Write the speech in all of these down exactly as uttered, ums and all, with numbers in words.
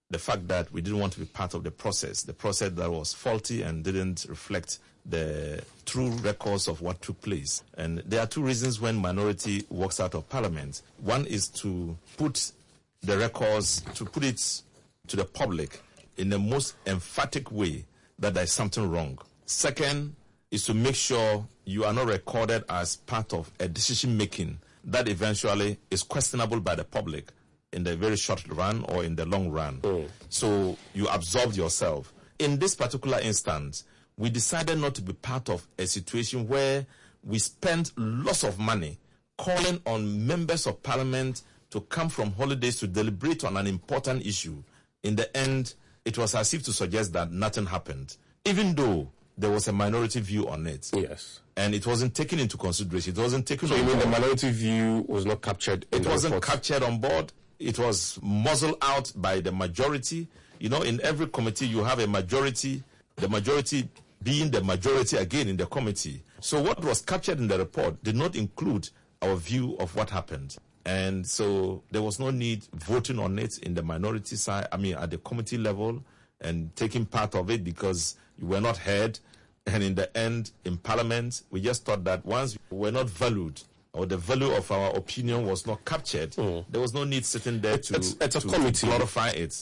the fact that we didn't want to be part of the process, the process that was faulty and didn't reflect the true records of what took place. And there are two reasons when minority walks out of parliament. One is to put the records, to put it to the public in the most emphatic way that there is something wrong. Second is to make sure you are not recorded as part of a decision-making that eventually is questionable by the public in the very short run or in the long run. Mm. So you absorbed yourself. In this particular instance, we decided not to be part of a situation where we spent lots of money calling on members of parliament to come from holidays to deliberate on an important issue. In the end, it was as if to suggest that nothing happened, even though there was a minority view on it. Yes. And it wasn't taken into consideration. It wasn't taken so on you mean board. The minority view was not captured in It the wasn't report? captured on board. It was muzzled out by the majority. You know, in every committee you have a majority, the majority being the majority again in the committee. So what was captured in the report did not include our view of what happened. And so there was no need voting on it in the minority side, I mean at the committee level, and taking part of it because you were not heard. And in the end, in parliament, we just thought that once we were not valued, or the value of our opinion was not captured, mm. there was no need sitting there to, it's, it's a to, committee. to glorify it.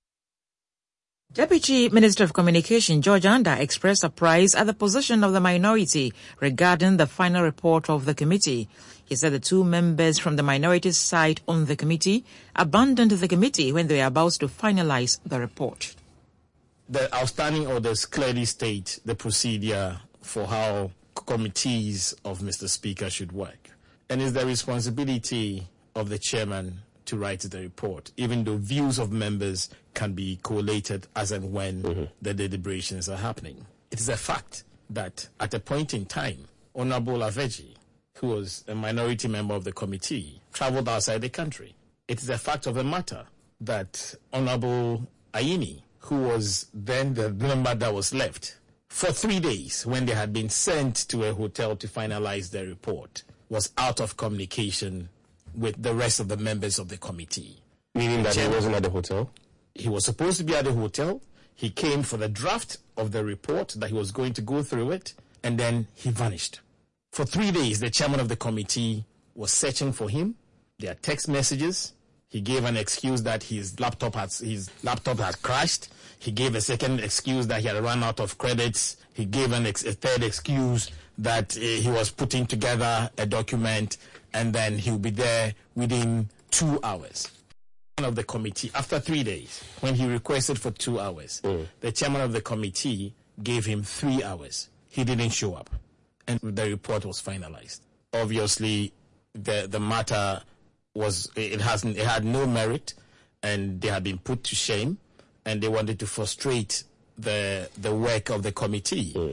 Deputy Minister of Communication George Anda expressed surprise at the position of the minority regarding the final report of the committee. He said the two members from the minority side on the committee abandoned the committee when they were about to finalize the report. The outstanding orders clearly state the procedure for how committees of Mister Speaker should work. And it's the responsibility of the chairman to write the report, even though views of members can be collated as and when mm-hmm. the deliberations are happening. It is a fact that at a point in time, Honorable Aveji, who was a minority member of the committee, traveled outside the country. It is a fact of the matter that Honorable Ayini, who was then the member that was left, for three days when they had been sent to a hotel to finalize their report, was out of communication with the rest of the members of the committee. Meaning that Chairman, he wasn't at the hotel? He was supposed to be at the hotel. He came for the draft of the report that he was going to go through it, and then he vanished. For three days, the chairman of the committee was searching for him. There are text messages. He gave an excuse that his laptop had his laptop had crashed. He gave a second excuse that he had run out of credits. He gave an ex- a third excuse that uh, he was putting together a document, and then he'll be there within two hours. Of the committee, after three days, when he requested for two hours, mm. the chairman of the committee gave him three hours. He didn't show up, and the report was finalized. Obviously, the the matter was it hasn't it had no merit, and they had been put to shame, and they wanted to frustrate the the work of the committee. Mm.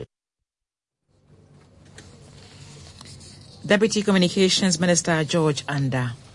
Deputy Communications Minister George Anda.